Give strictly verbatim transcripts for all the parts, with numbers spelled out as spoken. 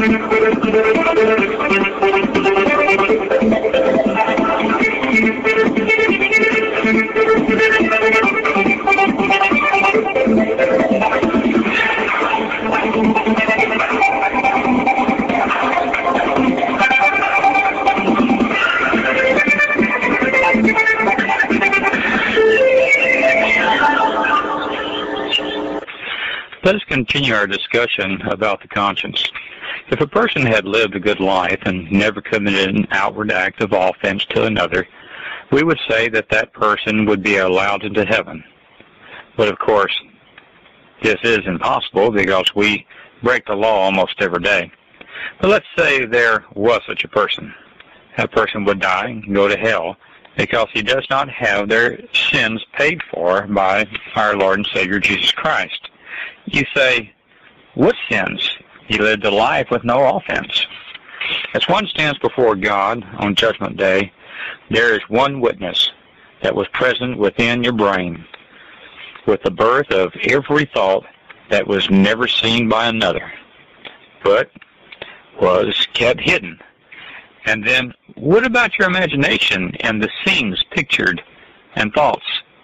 Let us continue our discussion about the conscience. If a person had lived a good life and never committed an outward act of offense to another, we would say that that person would be allowed into heaven. But of course, this is impossible because we break the law almost every day. But let's say there was such a person. That person would die and go to hell because he does not have their sins paid for by our Lord and Savior Jesus Christ. You say, what sins? He lived a life with no offense. As one stands before God on Judgment Day, there is one witness that was present within your brain, with the birth of every thought that was never seen by another, but was kept hidden. And then, what about your imagination and the scenes pictured and thoughts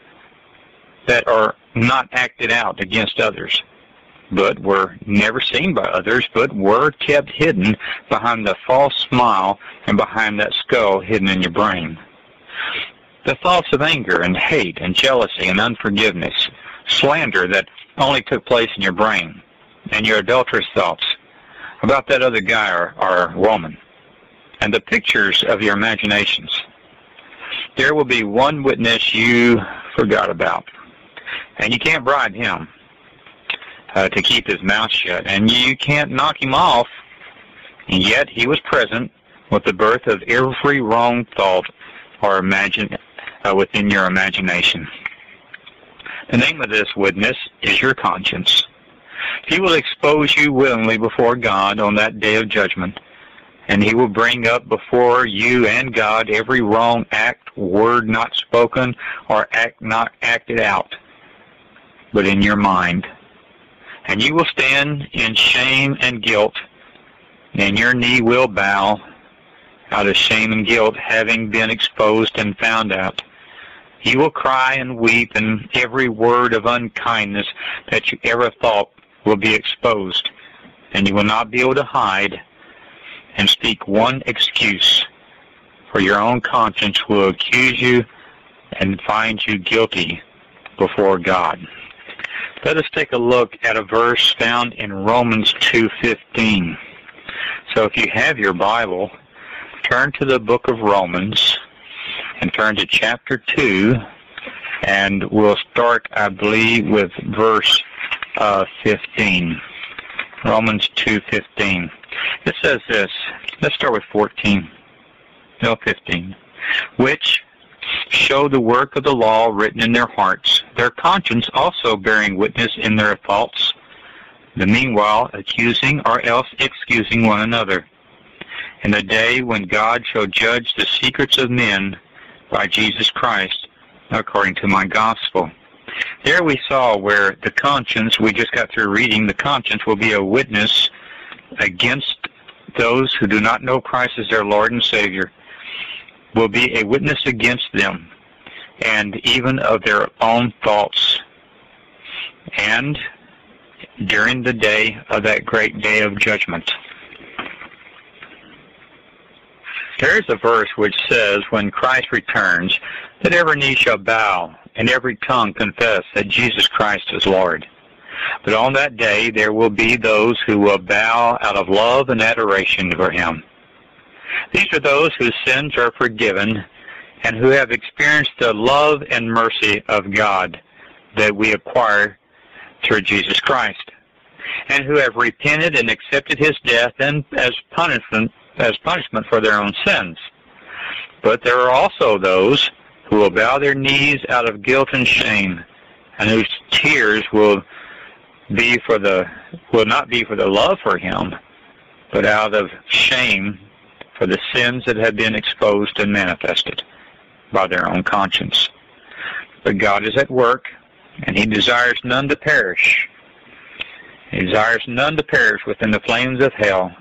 that are not acted out against others, but were never seen by others, but were kept hidden behind the false smile and behind that skull hidden in your brain? The thoughts of anger and hate and jealousy and unforgiveness, slander that only took place in your brain, and your adulterous thoughts about that other guy or, or woman, and the pictures of your imaginations. There will be one witness you forgot about, and you can't bribe him uh, to keep his mouth shut, and you can't knock him off, and yet he was present with the birth of every wrong thought or imagine uh, within your imagination. The name of this witness is your conscience. He will expose you willingly before God on that day of judgment, and he will bring up before you and God every wrong act, word not spoken, or act not acted out, but in your mind. And you will stand in shame and guilt, and your knee will bow out of shame and guilt, having been exposed and found out. You will cry and weep, and every word of unkindness that you ever thought will be exposed, and you will not be able to hide and speak one excuse, for your own conscience will accuse you and find you guilty before God. Let us take a look at a verse found in Romans two fifteen. So if you have your Bible, turn to the book of Romans and turn to chapter two, and we'll start, I believe, with verse uh, fifteen. Romans two fifteen. It says this. Let's start with fourteen. No, fifteen. Which show the work of the law written in their hearts, their conscience also bearing witness in their thoughts, the meanwhile accusing or else excusing one another. In the day when God shall judge the secrets of men by Jesus Christ, according to my gospel. There we saw where the conscience, we just got through reading, the conscience will be a witness against those who do not know Christ as their Lord and Savior, will be a witness against them, and even of their own thoughts. And during the day of that great day of judgment. There is a verse which says, when Christ returns, that every knee shall bow, and every tongue confess that Jesus Christ is Lord. But on that day there will be those who will bow out of love and adoration for him. These are those whose sins are forgiven and who have experienced the love and mercy of God that we acquire through Jesus Christ, and who have repented and accepted his death and as punishment as punishment for their own sins. But there are also those who will bow their knees out of guilt and shame, and whose tears will be for the will not be for the love for him, but out of shame for the sins that have been exposed and manifested by their own conscience. But God is at work, and he desires none to perish. He desires none to perish within the flames of hell,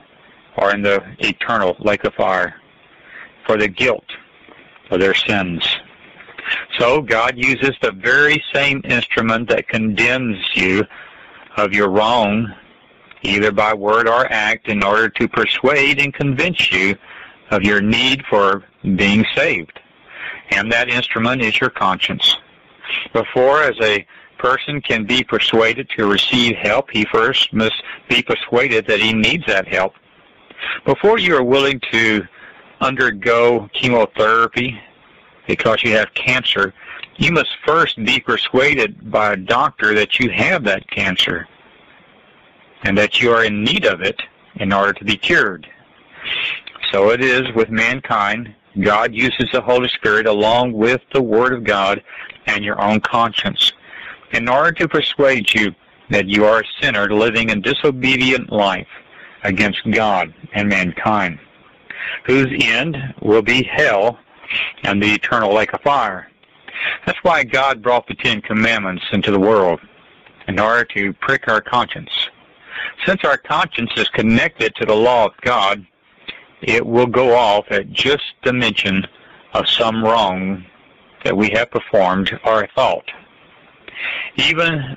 or in the eternal lake of fire for the guilt of their sins. So God uses the very same instrument that condemns you of your wrong, either by word or act, in order to persuade and convince you of your need for being saved. And that instrument is your conscience. Before, as a person can be persuaded to receive help, he first must be persuaded that he needs that help. Before you are willing to undergo chemotherapy because you have cancer, you must first be persuaded by a doctor that you have that cancer and that you are in need of it in order to be cured. So it is with mankind. God uses the Holy Spirit along with the Word of God and your own conscience in order to persuade you that you are a sinner living a disobedient life against God and mankind, whose end will be hell and the eternal lake of fire. That's why God brought the Ten Commandments into the world, in order to prick our conscience. Since our conscience is connected to the law of God, it will go off at just the mention of some wrong that we have performed or thought, even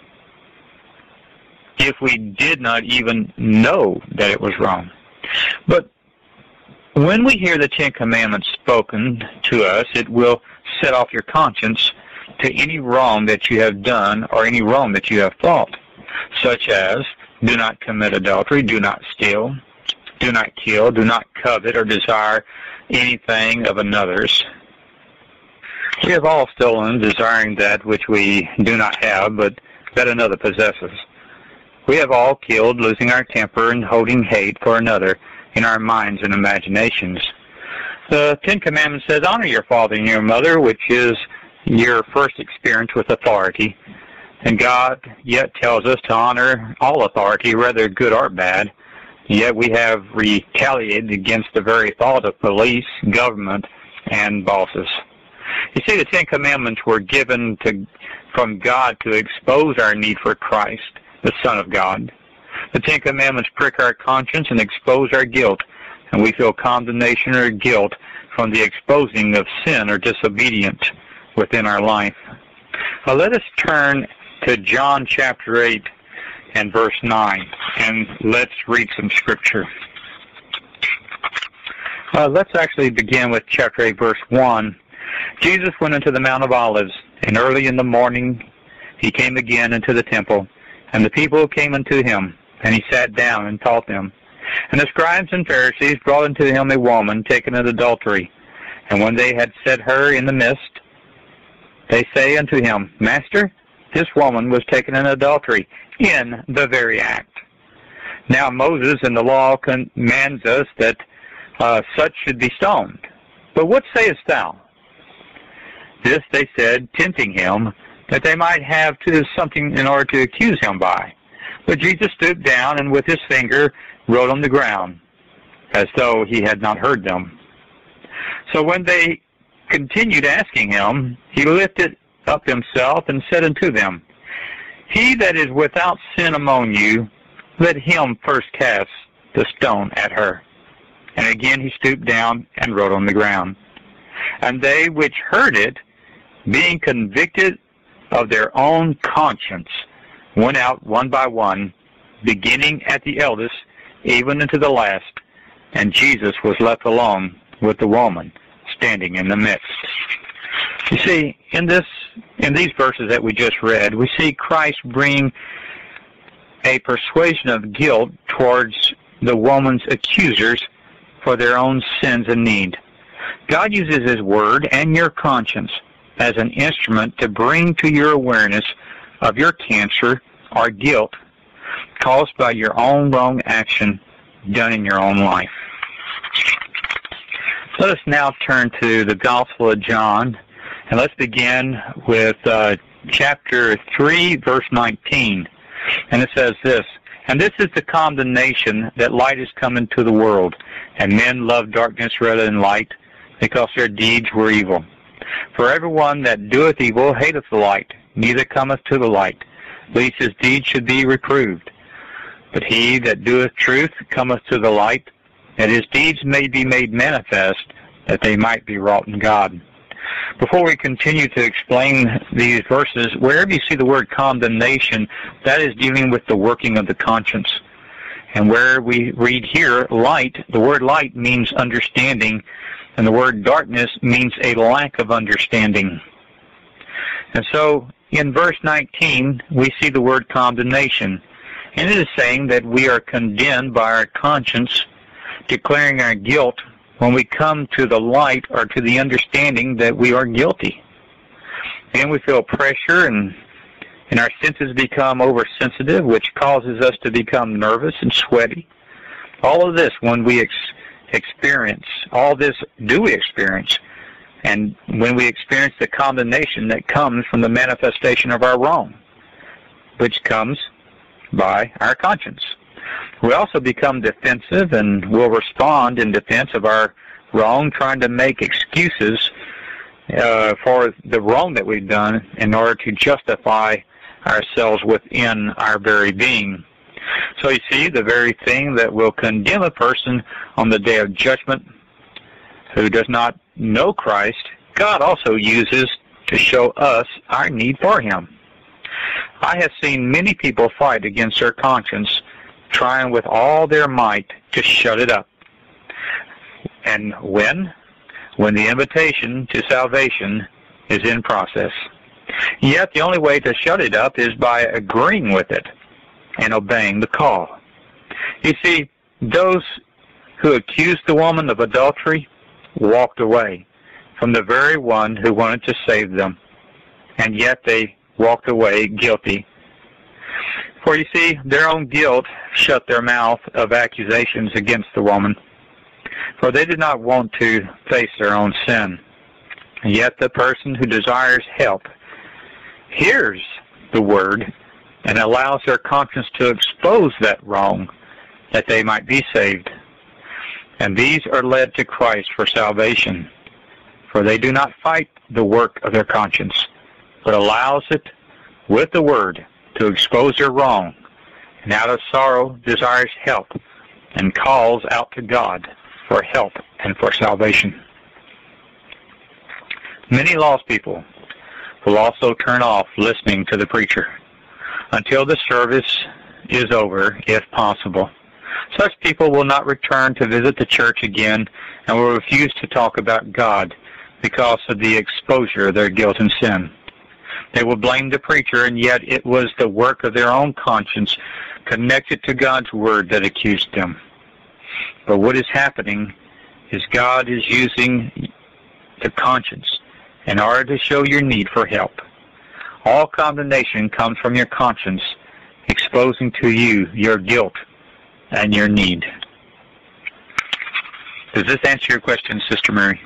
if we did not even know that it was wrong. But when we hear the Ten Commandments spoken to us, it will set off your conscience to any wrong that you have done or any wrong that you have thought, such as do not commit adultery, do not steal, do not kill, do not covet or desire anything of another's. We have all stolen, desiring that which we do not have, but that another possesses. We have all killed, losing our temper and holding hate for another in our minds and imaginations. The Ten Commandments says, honor your father and your mother, which is your first experience with authority. And God yet tells us to honor all authority, whether good or bad. Yet we have retaliated against the very thought of police, government, and bosses. You see, the Ten Commandments were given to, from God to expose our need for Christ, the Son of God. The Ten Commandments prick our conscience and expose our guilt, and we feel condemnation or guilt from the exposing of sin or disobedience within our life. Now let us turn to John chapter eight and verse nine, and let's read some scripture. Uh, let's actually begin with chapter eight, verse one. Jesus went into the Mount of Olives, and early in the morning he came again into the temple, and the people came unto him, and he sat down and taught them. And the scribes and Pharisees brought unto him a woman taken in adultery. And when they had set her in the midst, they say unto him, Master, this woman was taken in adultery in the very act. Now Moses in the law commands us that uh, such should be stoned. But what sayest thou? This they said, tempting him, that they might have to something in order to accuse him by. But Jesus stooped down and with his finger wrote on the ground, as though he had not heard them. So when they continued asking him, he lifted up himself and said unto them, He that is without sin among you, let him first cast the stone at her. And again he stooped down and wrote on the ground. And they which heard it, being convicted of their own conscience, went out one by one, beginning at the eldest, even unto the last. And Jesus was left alone with the woman standing in the midst. You see, in this, in these verses that we just read, we see Christ bring a persuasion of guilt towards the woman's accusers for their own sins and need. God uses his word and your conscience as an instrument to bring to your awareness of your cancer or guilt caused by your own wrong action done in your own life. Let us now turn to the Gospel of John, and let's begin with uh, chapter three, verse nineteen. And it says this, And this is the condemnation, that light is come into the world, and men love darkness rather than light, because their deeds were evil. For everyone that doeth evil hateth the light, neither cometh to the light, lest his deeds should be reproved. But he that doeth truth cometh to the light, that his deeds may be made manifest, that they might be wrought in God. Before we continue to explain these verses, wherever you see the word condemnation, that is dealing with the working of the conscience. And where we read here, light, the word light means understanding, and the word darkness means a lack of understanding. And so, in verse nineteen, we see the word condemnation. And it is saying that we are condemned by our conscience, declaring our guilt when we come to the light or to the understanding that we are guilty. And we feel pressure, and, and our senses become oversensitive, which causes us to become nervous and sweaty. All of this when we ex experience, all this do we experience, and when we experience the condemnation that comes from the manifestation of our wrong, which comes by our conscience. We also become defensive and will respond in defense of our wrong, trying to make excuses uh, for the wrong that we've done in order to justify ourselves within our very being. So you see, the very thing that will condemn a person on the day of judgment who does not know Christ, God also uses to show us our need for him. I have seen many people fight against their conscience, trying with all their might to shut it up. And when? When the invitation to salvation is in process. Yet the only way to shut it up is by agreeing with it and obeying the call. You see, those who accused the woman of adultery walked away from the very one who wanted to save them, and yet they walked away guilty. For you see, their own guilt shut their mouth of accusations against the woman, for they did not want to face their own sin. And yet the person who desires help hears the word and allows their conscience to expose that wrong, that they might be saved. And these are led to Christ for salvation, for they do not fight the work of their conscience, but allows it with the word to expose their wrong, and out of sorrow desires help, and calls out to God for help and for salvation. Many lost people will also turn off listening to the preacher until the service is over, if possible. Such people will not return to visit the church again and will refuse to talk about God because of the exposure of their guilt and sin. They will blame the preacher, and yet it was the work of their own conscience connected to God's word that accused them. But what is happening is God is using the conscience in order to show your need for help. All condemnation comes from your conscience, exposing to you your guilt and your need. Does this answer your question, Sister Mary?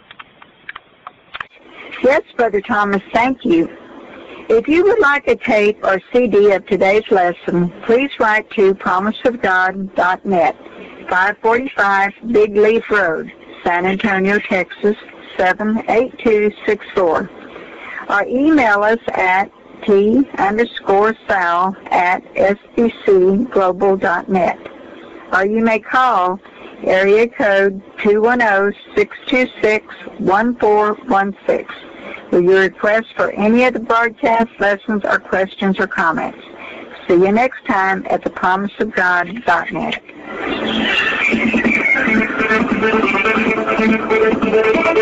Yes, Brother Thomas, thank you. If you would like a tape or C D of today's lesson, please write to promise of god dot net, five forty-five Big Leaf Road, San Antonio, Texas, seven eight two six four. Or email us at t underscore sal at sbcglobal dot net. Or you may call area code two one zero, six two six, one four one six with your request for any of the broadcast lessons or questions or comments. See you next time at the promise of god dot net.